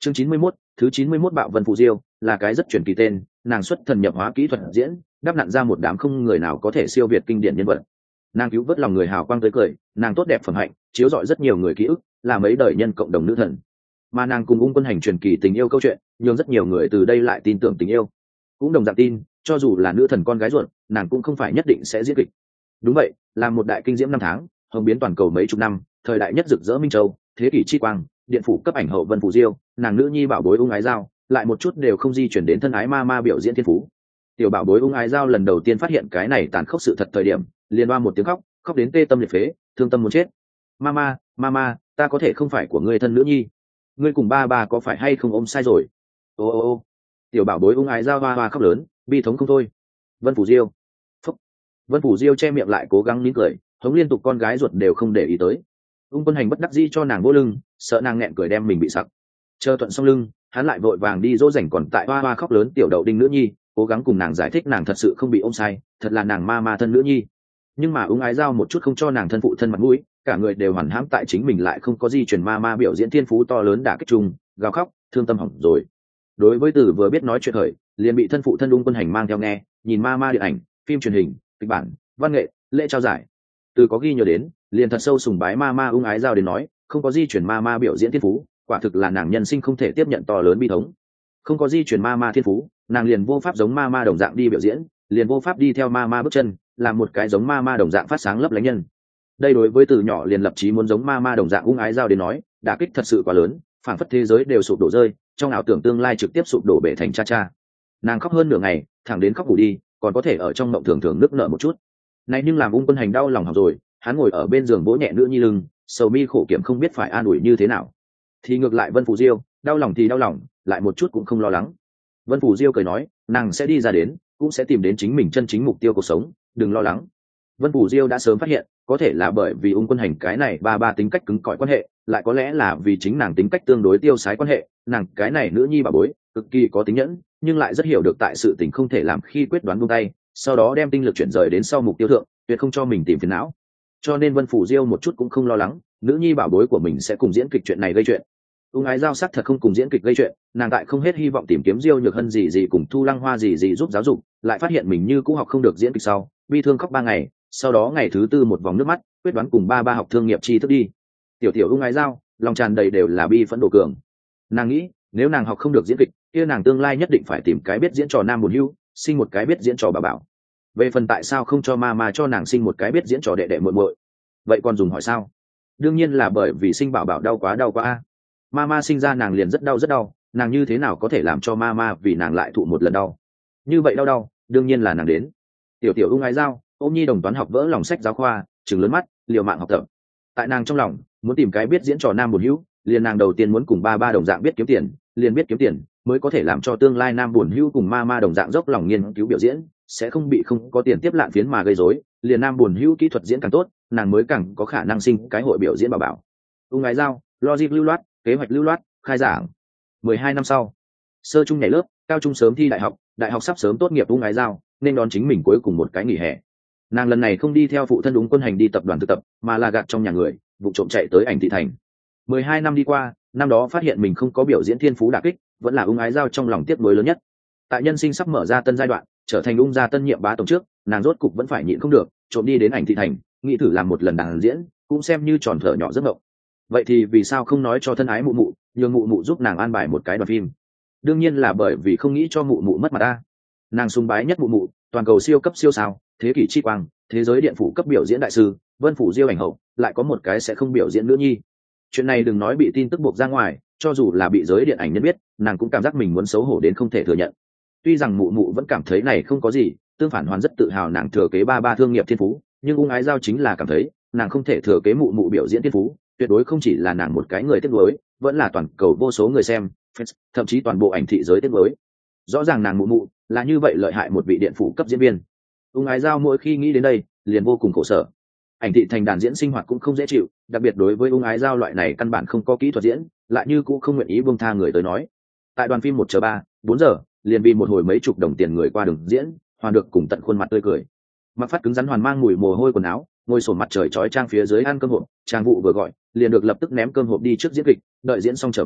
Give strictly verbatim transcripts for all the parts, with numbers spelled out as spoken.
chương chín mươi mốt, thứ chín mươi mốt bạo vân phù diêu là cái rất truyền kỳ tên, nàng xuất thần nhập hóa kỹ thuật diễn, đắp nặn ra một đám không người nào có thể siêu việt kinh điển nhân vật. Nàng cứu vớt lòng người hào quang tới cười, nàng tốt đẹp phẩm hạnh chiếu rọi rất nhiều người ký ức, là mấy đời nhân cộng đồng nữ thần. Mà nàng cùng Ung Quân Hành truyền kỳ tình yêu câu chuyện, nhường rất nhiều người từ đây lại tin tưởng tình yêu. Cũng đồng dạng tin, cho dù là nữ thần con gái ruột, nàng cũng không phải nhất định sẽ diễn kịch. Đúng vậy, là một đại kinh diễm năm tháng, hồng biến toàn cầu mấy chục năm, thời đại nhất rực rỡ minh châu, thế kỷ chi quang, điện phủ cấp ảnh hậu Vân Phù Diêu, nàng nữ nhi bảo bối Ung Ái Giao, lại một chút đều không di chuyển đến thân ái ma ma biểu diễn thiên phú. Tiểu bảo bối Ung Ái Giao lần đầu tiên phát hiện cái này tàn khốc sự thật thời điểm, liền oa một tiếng khóc, khóc đến tê tâm liệt phế, thương tâm muốn chết. Mama, mama, ta có thể không phải của ngươi thân nữ nhi, ngươi cùng ba ba có phải hay không ôm sai rồi? Ô ô ô, tiểu bảo bối Ung Ái Giao hoa hoa khóc lớn, bi thống không thôi. Vân Phù Diêu, phúc. Vân Phù Diêu che miệng lại cố gắng nín cười, hống liên tục con gái ruột đều không để ý tới. Ung Quân Hành bất đắc dĩ cho nàng vỗ lưng, sợ nàng nghẹn cười đem mình bị sặc. Chờ thuận xong lưng, hắn lại vội vàng đi dỗ dành còn tại hoa hoa khóc lớn tiểu đậu đinh nữ nhi, cố gắng cùng nàng giải thích nàng thật sự không bị ôm sai, thật là nàng ma ma thân nữ nhi. Nhưng mà Ung Ái Giao một chút không cho nàng thân phụ thân mặt mũi, cả người đều hoàn hãm tại chính mình lại không có di truyền ma ma biểu diễn thiên phú to lớn đả kích chung, gào khóc, thương tâm hỏng rồi. Đối với Từ vừa biết nói chuyện khởi, liền bị thân phụ thân Ung Quân Hành mang theo nghe, nhìn ma ma điện ảnh, phim truyền hình, kịch bản, văn nghệ, lễ trao giải. Từ có ghi nhớ đến, liền thật sâu sùng bái ma ma Ung Ái Giao đến nói, không có di truyền ma ma biểu diễn thiên phú, quả thực là nàng nhân sinh không thể tiếp nhận to lớn bi thống. Không có di truyền ma ma thiên phú, nàng liền vô pháp giống ma ma đồng dạng đi biểu diễn, liền vô pháp đi theo ma ma bước chân, làm một cái giống ma ma đồng dạng phát sáng lấp lánh nhân. Đây đối với Từ nhỏ liền lập chí muốn giống ma ma đồng dạng Ung Ái Giao đến nói, đả kích thật sự quá lớn, phảng phất thế giới đều sụp đổ rơi, trong ảo tưởng tương lai trực tiếp sụp đổ bể thành cha cha. Nàng khóc hơn nửa ngày, thẳng đến khóc ngủ đi, còn có thể ở trong mộng thường thường nức nở một chút. Này nhưng làm Ung Quân Hành đau lòng hỏng rồi, hắn ngồi ở bên giường vỗ nhẹ nữ nhi lưng, sầu mi khổ kiểm không biết phải an ủi như thế nào. Thì ngược lại Vân Phù Diêu, đau lòng thì đau lòng, lại một chút cũng không lo lắng. Vân Phù Diêu cười nói, nàng sẽ đi ra đến, cũng sẽ tìm đến chính mình chân chính mục tiêu cuộc sống, đừng lo lắng. Vân Phù Diêu đã sớm phát hiện, có thể là bởi vì Ung Quân Hành cái này ba ba tính cách cứng cỏi quan hệ, lại có lẽ là vì chính nàng tính cách tương đối tiêu sái quan hệ, nàng cái này nữ nhi bà bối, cực kỳ có tính nhẫn, nhưng lại rất hiểu được tại sự tình không thể làm khi quyết đoán buông tay, sau đó đem tinh lực chuyển rời đến sau mục tiêu thượng, tuyệt không cho mình tìm phiền não. Cho nên Vân Phù Diêu một chút cũng không lo lắng, nữ nhi bảo bối của mình sẽ cùng diễn kịch chuyện này gây chuyện. Ung Ái Giao sắc thật không cùng diễn kịch gây chuyện, nàng tại không hết hy vọng tìm kiếm Diêu Nhược Hân gì gì cùng Thu Lăng Hoa gì gì giúp giáo dục, lại phát hiện mình như cũ học không được diễn kịch sau, bi thương khóc ba ngày, sau đó ngày thứ tư một vòng nước mắt, quyết đoán cùng ba ba học thương nghiệp tri thức đi. Tiểu tiểu Ung Ái Giao, lòng tràn đầy đều là bi phẫn độ cường. Nàng nghĩ, nếu nàng học không được diễn kịch, kia nàng tương lai nhất định phải tìm cái biết diễn trò nam buồn hưu, sinh một cái biết diễn trò bà bảo. Về phần tại sao không cho ma ma cho nàng sinh một cái biết diễn trò đệ đệ muội muội, vậy còn dùng hỏi sao? Đương nhiên là bởi vì sinh bảo bảo đau quá đau quá a. Mama sinh ra nàng liền rất đau rất đau, nàng như thế nào có thể làm cho mama vì nàng lại thụ một lần đau? Như vậy đau đau, đương nhiên là nàng đến. Tiểu tiểu Ung Ái Giao, ôm nhi đồng toán học vỡ lòng sách giáo khoa, trừng lớn mắt, liều mạng học tập. Tại nàng trong lòng, muốn tìm cái biết diễn trò nam buồn hữu, liền nàng đầu tiên muốn cùng ba ba đồng dạng biết kiếm tiền, liền biết kiếm tiền, mới có thể làm cho tương lai nam buồn hữu cùng mama đồng dạng dốc lòng nghiên cứu biểu diễn, sẽ không bị không có tiền tiếp lạn phiến mà gây rối, liền nam buồn hữu kỹ thuật diễn càng tốt, nàng mới càng có khả năng sinh cái hội biểu diễn bảo bảo. Ung Ái Giao, logic lưu loát, kế hoạch lưu loát, khai giảng. mười hai năm sau, sơ trung nhảy lớp, cao trung sớm thi đại học, đại học sắp sớm tốt nghiệp. Ung Ái Giao nên đón chính mình cuối cùng một cái nghỉ hè. Nàng lần này không đi theo phụ thân Ung Quân Hành đi tập đoàn thực tập, mà là gạt trong nhà người, vụ trộm chạy tới Ảnh Thị Thành. mười hai năm đi qua, năm đó phát hiện mình không có biểu diễn thiên phú đả kích, vẫn là Ung Ái Giao trong lòng tiếc nuối lớn nhất. Tại nhân sinh sắp mở ra tân giai đoạn, trở thành Ung gia tân nhiệm bá tổng trước, nàng rốt cục vẫn phải nhịn không được, trộm đi đến Ảnh Thị Thành, nghĩ thử làm một lần đàn diễn, cũng xem như tròn thở nhỏ giấc mộng. Vậy thì vì sao không nói cho thân ái mụ mụ, nhường mụ mụ giúp nàng an bài một cái đoàn phim? Đương nhiên là bởi vì không nghĩ cho mụ mụ mất mặt ta. Nàng sùng bái nhất mụ mụ, toàn cầu siêu cấp siêu sao, thế kỷ chi quang, thế giới điện phủ cấp biểu diễn đại sư, Vân Phù Diêu ảnh hậu, lại có một cái sẽ không biểu diễn nữ nhi. Chuyện này đừng nói bị tin tức buộc ra ngoài, cho dù là bị giới điện ảnh nhân biết, nàng cũng cảm giác mình muốn xấu hổ đến không thể thừa nhận. Tuy rằng mụ mụ vẫn cảm thấy này không có gì, tương phản hoàn rất tự hào nàng thừa kế ba ba thương nghiệp thiên phú, nhưng Ung Ái Giao chính là cảm thấy nàng không thể thừa kế mụ mụ biểu diễn thiên phú, tuyệt đối không chỉ là nàng một cái người tiếc nuối, vẫn là toàn cầu vô số người xem, thậm chí toàn bộ Ảnh thị giới tiếc nuối. Rõ ràng nàng mụ mụ là như vậy lợi hại một vị điện phủ cấp diễn viên. Ung Ái Giao mỗi khi nghĩ đến đây, liền vô cùng khổ sở. Ảnh thị thành đàn diễn sinh hoạt cũng không dễ chịu, đặc biệt đối với Ung Ái Giao loại này căn bản không có kỹ thuật diễn, lại như cũng không nguyện ý buông tha người tới nói. Tại đoàn phim một chờ ba, bốn giờ, liền vì một hồi mấy chục đồng tiền người qua đường diễn, hoàn được cùng tận khuôn mặt tươi cười. Mặc phát cứng rắn hoàn mang mùi mồ hôi quần áo, ngồi sổm mặt trời chói trang phía dưới ăn cơm hộp, trang vụ vừa gọi, liền được lập tức ném cơm hộp đi trước diễn kịch, đợi diễn xong trở về,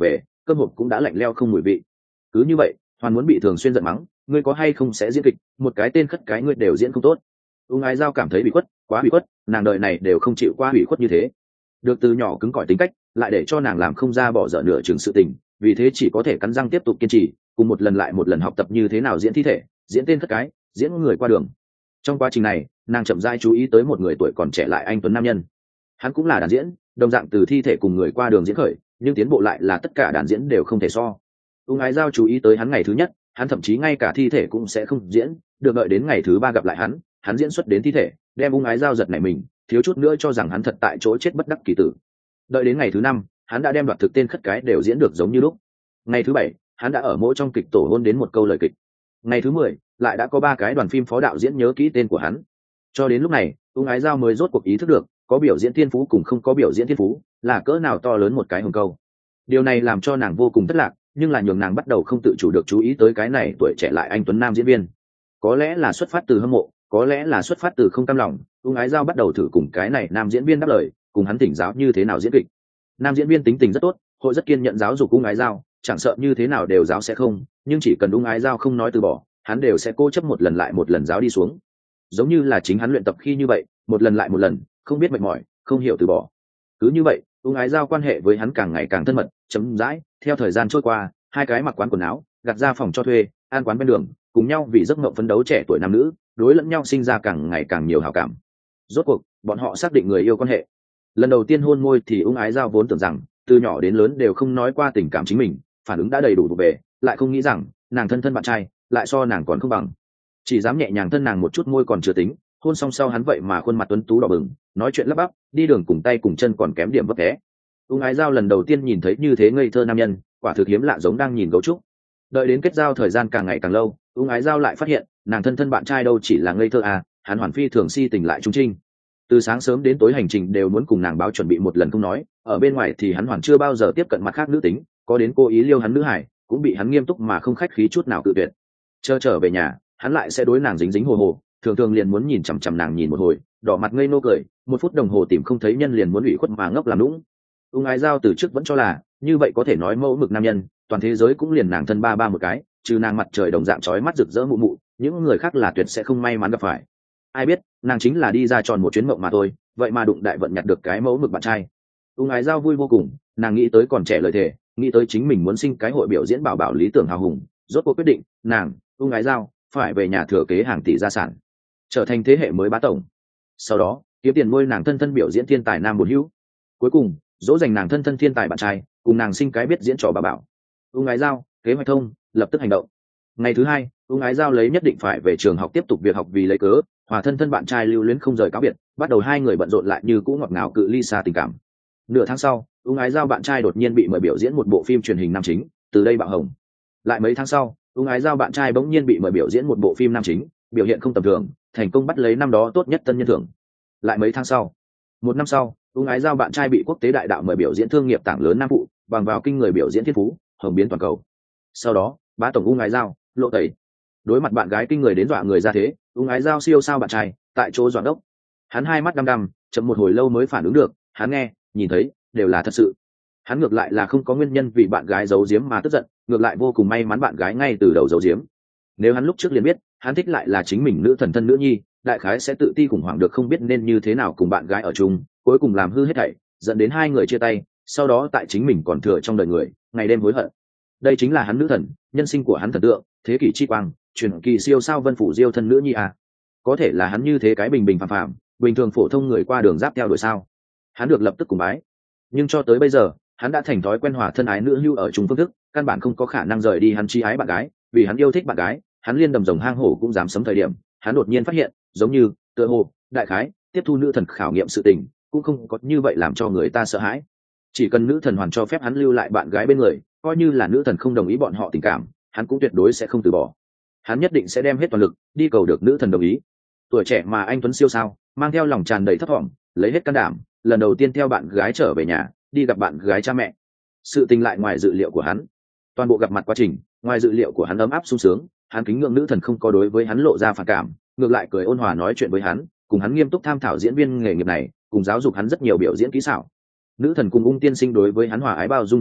cơm hộp cũng đã lạnh leo không mùi vị. Cứ như vậy hoàn muốn bị thường xuyên giận mắng, ngươi có hay không sẽ diễn kịch, một cái tên khất cái ngươi đều diễn không tốt. Ung Ái Giao cảm thấy bị khuất, quá bị khuất, nàng đời này đều không chịu qua bị khuất như thế. Được từ nhỏ cứng cỏi tính cách, lại để cho nàng làm không ra bỏ dở nửa chừng sự tình, vì thế chỉ có thể cắn răng tiếp tục kiên trì, cùng một lần lại một lần học tập như thế nào diễn thi thể, diễn tên khất cái, diễn người qua đường. Trong quá trình này, nàng chậm rãi chú ý tới một người tuổi còn trẻ lại anh tuấn nam nhân. Hắn cũng là đàn diễn, đồng dạng từ thi thể cùng người qua đường diễn khởi, nhưng tiến bộ lại là tất cả đàn diễn đều không thể so. Ung Ái Giao chú ý tới hắn ngày thứ nhất, hắn thậm chí ngay cả thi thể cũng sẽ không diễn, được đợi đến ngày thứ ba gặp lại hắn, hắn diễn xuất đến thi thể, đem Ung Ái Giao giật nảy mình, thiếu chút nữa cho rằng hắn thật tại chỗ chết bất đắc kỳ tử. Đợi đến ngày thứ năm, hắn đã đem đoạt thực tên khất cái đều diễn được giống như lúc. Ngày thứ bảy, hắn đã ở mỗi trong kịch tổ hôn đến một câu lời kịch. Ngày thứ mười, lại đã có ba cái đoàn phim phó đạo diễn nhớ kỹ tên của hắn. Cho đến lúc này, Ung Ái Giao mới rốt cuộc ý thức được, có biểu diễn thiên phú cùng không có biểu diễn thiên phú là cỡ nào to lớn một cái hồng câu. Điều này làm cho nàng vô cùng thất lạc, nhưng là nhường nàng bắt đầu không tự chủ được chú ý tới cái này tuổi trẻ lại anh tuấn nam diễn viên. Có lẽ là xuất phát từ hâm mộ, có lẽ là xuất phát từ không cam lòng, Ung Ái Giao bắt đầu thử cùng cái này nam diễn viên đáp lời, cùng hắn thỉnh giáo như thế nào diễn kịch. Nam diễn viên tính tình rất tốt, hội rất kiên nhẫn giáo dục Ung Ái Giao, chẳng sợ như thế nào đều giáo sẽ không, nhưng chỉ cần Ung Ái Giao không nói từ bỏ, hắn đều sẽ cố chấp một lần lại một lần giáo đi xuống. Giống như là chính hắn luyện tập khi như vậy, một lần lại một lần, không biết mệt mỏi, không hiểu từ bỏ. Cứ như vậy, Ung Ái Giao quan hệ với hắn càng ngày càng thân mật, chấm dãi. Theo thời gian trôi qua, hai cái mặc quán quần áo, gặt ra phòng cho thuê, ăn quán bên đường, cùng nhau vì giấc mộng phấn đấu trẻ tuổi nam nữ, đối lẫn nhau sinh ra càng ngày càng nhiều hảo cảm. Rốt cuộc, bọn họ xác định người yêu quan hệ. Lần đầu tiên hôn môi thì Ung Ái Giao vốn tưởng rằng từ nhỏ đến lớn đều không nói qua tình cảm chính mình, phản ứng đã đầy đủ đủ về, lại không nghĩ rằng nàng thân thân bạn trai lại so nàng còn không bằng, chỉ dám nhẹ nhàng thân nàng một chút môi còn chưa tính, hôn xong sau hắn vậy mà khuôn mặt tuấn tú đỏ bừng, nói chuyện lắp bắp, đi đường cùng tay cùng chân còn kém điểm vấp té. Ung Ái Giao lần đầu tiên nhìn thấy như thế ngây thơ nam nhân, quả thực hiếm lạ, giống đang nhìn gấu trúc. Đợi đến kết giao thời gian càng ngày càng lâu, Ung Ái Giao lại phát hiện nàng thân thân bạn trai đâu chỉ là ngây thơ à, hắn hoàn phi thường si tình lại trung trinh. Từ sáng sớm đến tối hành trình đều muốn cùng nàng báo chuẩn bị một lần không nói, ở bên ngoài thì hắn hoàn chưa bao giờ tiếp cận mặt khác nữ tính, có đến cô ý liêu hắn nữ hải cũng bị hắn nghiêm túc mà không khách khí chút nào cự tuyệt. Chờ trở về nhà, hắn lại sẽ đối nàng dính dính hồ hồ, thường thường liền muốn nhìn chằm chằm nàng nhìn một hồi, đỏ mặt ngây nô cười, một phút đồng hồ tìm không thấy nhân liền muốn ủy khuất mà ngốc làm nũng. Ung Ái Giao từ trước vẫn cho là như vậy có thể nói mẫu mực nam nhân, toàn thế giới cũng liền nàng thân ba ba một cái, trừ nàng mặt trời đồng dạng chói mắt rực rỡ mụ mụ, những người khác là tuyệt sẽ không may mắn gặp phải. Ai biết nàng chính là đi ra tròn một chuyến mộng mà thôi, vậy mà đụng đại vận nhặt được cái mẫu mực bạn trai. Ung Ái Giao vui vô cùng, nàng nghĩ tới còn trẻ lời thề, nghĩ tới chính mình muốn sinh cái hội biểu diễn bảo bảo lý tưởng hào hùng, rốt cuộc quyết định nàng Ung Ái Giao phải về nhà thừa kế hàng tỷ gia sản, trở thành thế hệ mới bá tổng. Sau đó kiếm tiền nuôi nàng thân thân biểu diễn thiên tài nam bổn hữu, cuối cùng dỗ dành nàng thân thân thiên tài bạn trai, cùng nàng sinh cái biết diễn trò bà bảo. Ung Ái Giao kế hoạch thông, lập tức hành động. Ngày thứ hai, Ung Ái Giao lấy nhất định phải về trường học tiếp tục việc học vì lấy cớ, hòa thân thân bạn trai lưu luyến không rời cáo biệt, bắt đầu hai người bận rộn lại như cũ ngọt ngào cự ly xa tình cảm. Nửa tháng sau, Ung Ái Giao bạn trai đột nhiên bị mời biểu diễn một bộ phim truyền hình nam chính, từ đây bạo hồng. Lại mấy tháng sau, Ung Ái Giao bạn trai bỗng nhiên bị mời biểu diễn một bộ phim nam chính, biểu hiện không tầm thường, thành công bắt lấy năm đó tốt nhất tân nhân thưởng. Lại mấy tháng sau, một năm sau, Ung Ái Giao bạn trai bị quốc tế đại đạo mời biểu diễn thương nghiệp tảng lớn nam phụ, bằng vào kinh người biểu diễn thiên phú, hồng biến toàn cầu. Sau đó, bá tổng Ung Ái Giao lộ tẩy. Đối mặt bạn gái kinh người đến dọa người ra thế, Ung Ái Giao siêu sao bạn trai, tại chỗ dọa đốc. Hắn hai mắt đăm đăm, chậm một hồi lâu mới phản ứng được, hắn nghe, nhìn thấy, đều là thật sự. Hắn ngược lại là không có nguyên nhân vì bạn gái giấu giếm mà tức giận, ngược lại vô cùng may mắn bạn gái ngay từ đầu giấu giếm. Nếu hắn lúc trước liền biết, hắn thích lại là chính mình nữ thần thân nữ nhi, đại khái sẽ tự ti khủng hoảng được không biết nên như thế nào cùng bạn gái ở chung, cuối cùng làm hư hết thảy, dẫn đến hai người chia tay, sau đó tại chính mình còn thừa trong đời người, ngày đêm hối hận. Đây chính là hắn nữ thần, nhân sinh của hắn thần tượng, thế kỷ chi quang, truyền kỳ siêu sao Vân Phủ Diêu thân nữ nhi à. Có thể là hắn như thế cái bình bình phàm phàm, bình thường phổ thông người qua đường giáp theo đuổi sao? Hắn được lập tức cùng bái. Nhưng cho tới bây giờ, hắn đã thành thói quen hòa thân ái nữ hưu ở chung phương thức, căn bản không có khả năng rời đi hắn chi ái bạn gái, vì hắn yêu thích bạn gái, hắn liên đầm rồng hang hổ cũng dám sấm thời điểm, hắn đột nhiên phát hiện, giống như, tựa hồ, đại khái, tiếp thu nữ thần khảo nghiệm sự tình, cũng không có như vậy làm cho người ta sợ hãi. Chỉ cần nữ thần hoàn cho phép hắn lưu lại bạn gái bên người, coi như là nữ thần không đồng ý bọn họ tình cảm, hắn cũng tuyệt đối sẽ không từ bỏ. Hắn nhất định sẽ đem hết toàn lực đi cầu được nữ thần đồng ý. Tuổi trẻ mà anh tuấn siêu sao, mang theo lòng tràn đầy thất vọng, lấy hết can đảm, lần đầu tiên theo bạn gái trở về nhà, đi gặp bạn gái cha mẹ. Sự tình lại ngoài dự liệu của hắn. Toàn bộ gặp mặt quá trình, ngoài dự liệu của hắn ấm áp sung sướng, hắn kính ngưỡng nữ thần không có đối với hắn lộ ra phản cảm, ngược lại cười ôn hòa nói chuyện với hắn, cùng hắn nghiêm túc tham thảo diễn viên nghề nghiệp này, cùng giáo dục hắn rất nhiều biểu diễn kỹ xảo. Nữ thần cùng Ung tiên sinh đối với hắn hòa ái bao dung thái độ,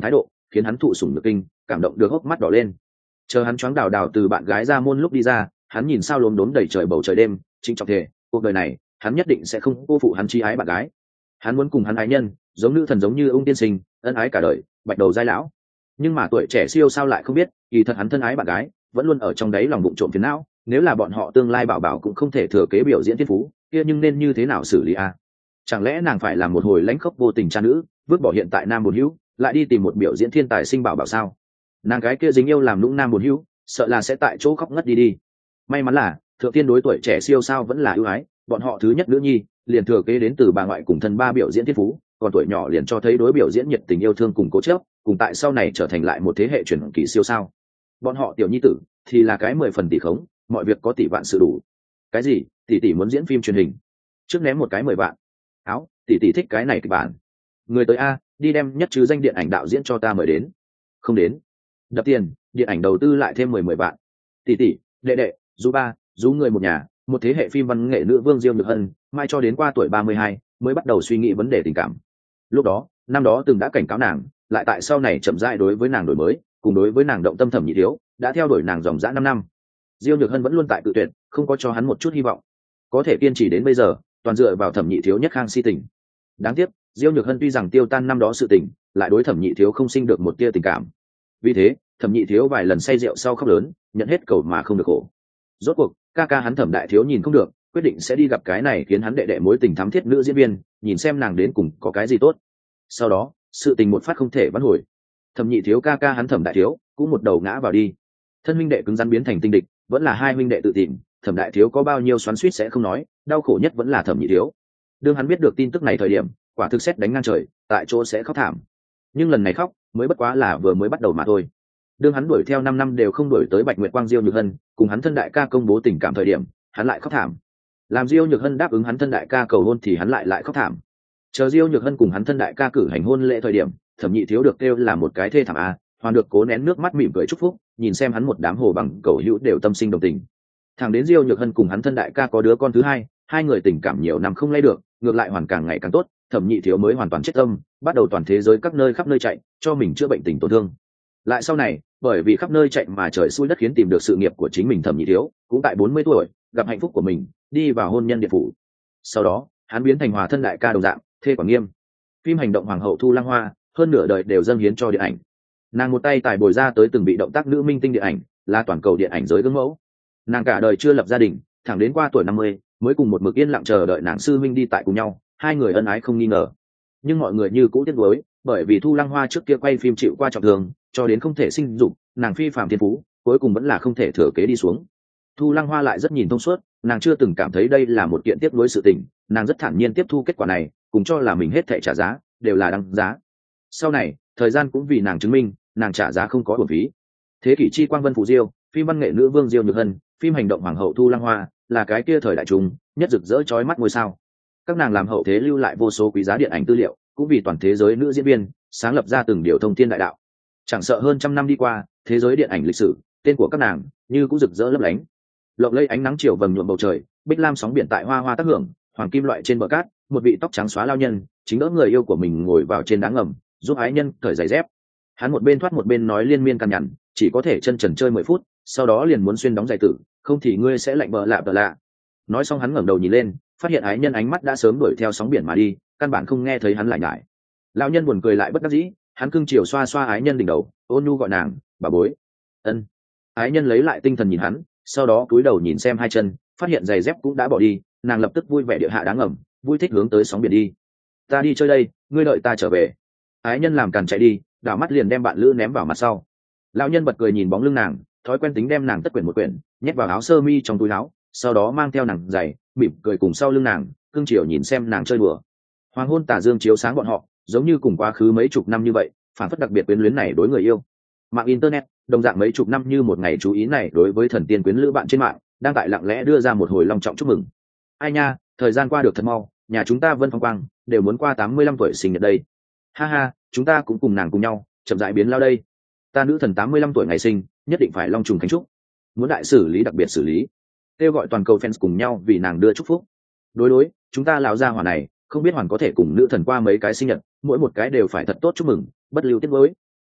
khiến hắn thụ sủng nhược kinh, cảm động được hốc mắt đỏ lên. Chờ hắn choáng đào đào từ bạn gái ra môn lúc đi ra, hắn nhìn sao lốm đốm đầy trời bầu trời đêm, trịnh trọng thề, cuộc đời này hắn nhất định sẽ không cô phụ hắn chi ái bạn gái. Hắn muốn cùng hắn ái nhân giống nữ thần giống như ung tiên sinh, ân ái cả đời, bạch đầu giai lão. Nhưng mà tuổi trẻ siêu sao lại không biết, kỳ thật hắn thân ái bạn gái vẫn luôn ở trong đấy lòng bụng trộm phiền não. Nếu là bọn họ tương lai bảo bảo cũng không thể thừa kế biểu diễn thiên phú, kia nhưng nên như thế nào xử lý a? Chẳng lẽ nàng phải làm một hồi lãnh khốc vô tình cha nữ, vứt bỏ hiện tại nam bồn hữu, lại đi tìm một biểu diễn thiên tài sinh bảo bảo sao? Nàng gái kia dính yêu làm lũng nam bồn hữu, sợ là sẽ tại chỗ khóc ngất đi đi. May mắn là thượng tiên đối tuổi trẻ siêu sao vẫn là ưu ái, bọn họ thứ nhất nữ nhi liền thừa kế đến từ bà ngoại cùng thân ba biểu diễn thiên phú, còn tuổi nhỏ liền cho thấy đối biểu diễn nhiệt tình yêu thương cùng cố chấp, cùng tại sau này trở thành lại một thế hệ truyền kỳ siêu sao. Bọn họ tiểu nhi tử thì là cái mười phần tỷ khống, mọi việc có tỷ vạn sự đủ. Cái gì? Tỷ tỷ muốn diễn phim truyền hình, trước ném một cái mười vạn. Áo, tỷ tỷ thích cái này kịch bản. Người tới a, đi đem nhất chứ danh điện ảnh đạo diễn cho ta mời đến. Không đến. Đập tiền, điện ảnh đầu tư lại thêm mười mười vạn. Tỷ tỷ, đệ đệ, du ba, du người một nhà, một thế hệ phim văn nghệ nữ vương Diêu Nhược Hân, mai cho đến qua tuổi ba mươi hai mới bắt đầu suy nghĩ vấn đề tình cảm. Lúc đó, năm đó từng đã cảnh cáo nàng, lại tại sau này chậm rãi đối với nàng đổi mới, cùng đối với nàng động tâm Thẩm Nhị Thiếu, đã theo đuổi nàng dòng dã năm năm. Diêu Nhược Hân vẫn luôn tại cự tuyệt, không có cho hắn một chút hy vọng. Có thể kiên trì đến bây giờ, toàn dựa vào Thẩm Nhị Thiếu nhất khang si tình. Đáng tiếc, Diêu Nhược Hân tuy rằng tiêu tan năm đó sự tình, lại đối Thẩm Nhị Thiếu không sinh được một tia tình cảm. Vì thế, Thẩm Nhị Thiếu vài lần say rượu sau khóc lớn, nhận hết cầu mà không được khổ. Rốt cuộc, ca ca hắn Thẩm Đại Thiếu nhìn không được, quyết định sẽ đi gặp cái này khiến hắn đệ đệ mối tình thắm thiết nữ diễn viên, nhìn xem nàng đến cùng có cái gì tốt. Sau đó, sự tình một phát không thể vãn hồi. Thẩm Nhị Thiếu ca ca hắn Thẩm Đại Thiếu cũng một đầu ngã vào đi. Thân huynh đệ cứng rắn biến thành tinh địch, vẫn là hai huynh đệ tự tìm. Thẩm Đại Thiếu có bao nhiêu xoắn xuýt sẽ không nói, đau khổ nhất vẫn là Thẩm Nhị Thiếu. Đương hắn biết được tin tức này thời điểm, quả thực sét đánh ngang trời, tại chỗ sẽ khóc thảm. Nhưng lần này khóc, mới bất quá là vừa mới bắt đầu mà thôi. Đương hắn đuổi theo năm năm đều không đuổi tới Bạch Nguyệt Quang Diêu Nhược Hân, cùng hắn thân đại ca công bố tình cảm thời điểm, hắn lại khóc thảm. Làm Diêu Nhược Hân đáp ứng hắn thân đại ca cầu hôn thì hắn lại lại khóc thảm. Chờ Diêu Nhược Hân cùng hắn thân đại ca cử hành hôn lễ thời điểm, Thẩm Nhị Thiếu được kêu là một cái thê thảm a, hoàn được cố nén nước mắt mỉm cười chúc phúc, nhìn xem hắn một đám hồ bằng cầu hữu đều tâm sinh đồng tình. Thẳng đến Diêu Nhược Hân cùng hắn thân đại ca có đứa con thứ hai, hai người tình cảm nhiều năm không lay được, ngược lại hoàn càng ngày càng tốt, Thẩm Nhị Thiếu mới hoàn toàn chết tâm, bắt đầu toàn thế giới các nơi khắp nơi chạy, cho mình chữa bệnh tình tổn thương. Lại sau này, bởi vì khắp nơi chạy mà trời xui đất khiến tìm được sự nghiệp của chính mình, Thẩm Nhị Thiếu cũng tại bốn mươi tuổi gặp hạnh phúc của mình, đi vào hôn nhân điện phủ. Sau đó, hắn biến thành hòa thân đại ca đồng dạng, thê quản nghiêm. Phim hành động Hoàng hậu Thu Lăng Hoa, hơn nửa đời đều dâng hiến cho điện ảnh. Nàng một tay tài bồi ra tới từng bị động tác nữ minh tinh điện ảnh, là toàn cầu điện ảnh giới gương mẫu. Nàng cả đời chưa lập gia đình, thẳng đến qua tuổi năm mươi mới cùng một mực yên lặng chờ đợi nàng sư minh đi tại cùng nhau, hai người ân ái không nghi ngờ. Nhưng mọi người như cũ tiếc nuối, bởi vì Thu Lăng Hoa trước kia quay phim chịu qua trọng thương, cho đến không thể sinh dục, nàng phi phàm thiên phú, cuối cùng vẫn là không thể thừa kế đi xuống. Thu Lăng Hoa lại rất nhìn thông suốt, nàng chưa từng cảm thấy đây là một kiện tiếc nuối sự tình, nàng rất thản nhiên tiếp thu kết quả này, cùng cho là mình hết thảy trả giá đều là đáng giá. Sau này, thời gian cũng vì nàng chứng minh, nàng trả giá không có uổng phí. Thế kỷ chi quang vân phù diêu, phim văn nghệ nữ vương Diêu Nhược Hân, phim hành động Hoàng hậu Thu Lăng Hoa, là cái kia thời đại chúng nhất rực rỡ chói mắt ngôi sao. Các nàng làm hậu thế lưu lại vô số quý giá điện ảnh tư liệu, cũng vì toàn thế giới nữ diễn viên sáng lập ra từng điều thông thiên đại đạo. Chẳng sợ hơn trăm năm đi qua, thế giới điện ảnh lịch sử, tên của các nàng như cũng rực rỡ lấp lánh. Lộng lẫy ánh nắng chiều vầng nhuộm bầu trời, bích lam sóng biển tại hoa hoa tác hưởng, hoàng kim loại trên bờ cát, một vị tóc trắng xóa lao nhân chính đỡ người yêu của mình ngồi vào trên đá ngầm, giúp ái nhân cởi giày dép. Hắn một bên thoát một bên nói liên miên căn nhằn, chỉ có thể chân trần chơi mười phút, sau đó liền muốn xuyên đóng giày tử, không thì ngươi sẽ lạnh bờ lạ bờ lạ. Nói xong hắn ngẩng đầu nhìn lên, phát hiện ái nhân ánh mắt đã sớm đuổi theo sóng biển mà đi, căn bản không nghe thấy hắn lại nhải. Lão nhân buồn cười lại bất đắc dĩ, hắn cưng chiều xoa xoa ái nhân đỉnh đầu, ôn nhu gọi nàng bà bối. Ân. Ái nhân lấy lại tinh thần nhìn hắn, sau đó cúi đầu nhìn xem hai chân, phát hiện giày dép cũng đã bỏ đi, nàng lập tức vui vẻ địa hạ đáng ngầm, vui thích hướng tới sóng biển đi. Ta đi chơi đây, ngươi đợi ta trở về. Ái nhân làm càn chạy đi, đảo mắt liền đem bạn lữ ném vào mặt sau. Lão nhân bật cười nhìn bóng lưng nàng, thói quen tính đem nàng tất quyển một quyển nhét vào áo sơ mi trong túi áo, sau đó mang theo nàng giày, mỉm cười cùng sau lưng nàng, cưng chiều nhìn xem nàng chơi đùa. Hoàng hôn tà dương chiếu sáng bọn họ, giống như cùng quá khứ mấy chục năm như vậy, phản phất đặc biệt quyến luyến này đối người yêu. Mạng internet đồng dạng mấy chục năm như một ngày chú ý này đối với thần tiên quyến lữ bạn trên mạng đang tại lặng lẽ đưa ra một hồi long trọng chúc mừng. Ai nha, thời gian qua được thật mau, nhà chúng ta Vân Phong Quang đều muốn qua tám mươi lăm tuổi sinh nhật đây. Ha ha, chúng ta cũng cùng nàng cùng nhau chậm rãi biến lao đây. Ta nữ thần tám mươi lăm tuổi ngày sinh, nhất định phải long trùng khánh chúc, muốn đại xử lý đặc biệt xử lý, kêu gọi toàn cầu fans cùng nhau vì nàng đưa chúc phúc. Đối đối, chúng ta lão gia hỏa này không biết hoàn có thể cùng nữ thần qua mấy cái sinh nhật, mỗi một cái đều phải thật tốt chúc mừng, bất lưu tiết mới.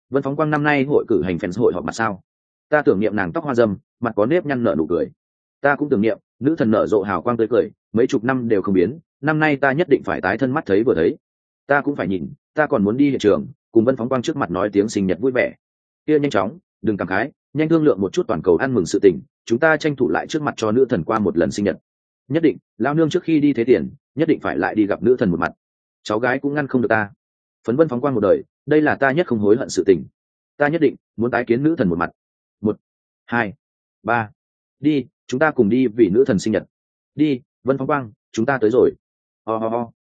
Vân Phóng Quang năm nay hội cử hành fans hội họp mặt sao? Ta tưởng niệm nàng tóc hoa râm, mặt có nếp nhăn nở nụ cười. Ta cũng tưởng niệm nữ thần nở rộ hào quang tươi cười, mấy chục năm đều không biến, năm nay ta nhất định phải tái thân mắt thấy vừa thấy. Ta cũng phải nhìn, ta còn muốn đi hiện trường, cùng Vân Phóng Quang trước mặt nói tiếng sinh nhật vui vẻ. Kia nhanh chóng, đừng cảm khái, nhanh thương lượng một chút toàn cầu ăn mừng sự tình, chúng ta tranh thủ lại trước mặt cho nữ thần qua một lần sinh nhật. Nhất định, lão nương trước khi đi thế tiền, nhất định phải lại đi gặp nữ thần một mặt. Cháu gái cũng ngăn không được ta. Phấn Vân Phóng Quang một đời, đây là ta nhất không hối hận sự tình. Ta nhất định muốn tái kiến nữ thần một mặt. Một, hai, ba, đi, chúng ta cùng đi vì nữ thần sinh nhật. Đi, Vân Phóng Quang, chúng ta tới rồi. Ho ho ho.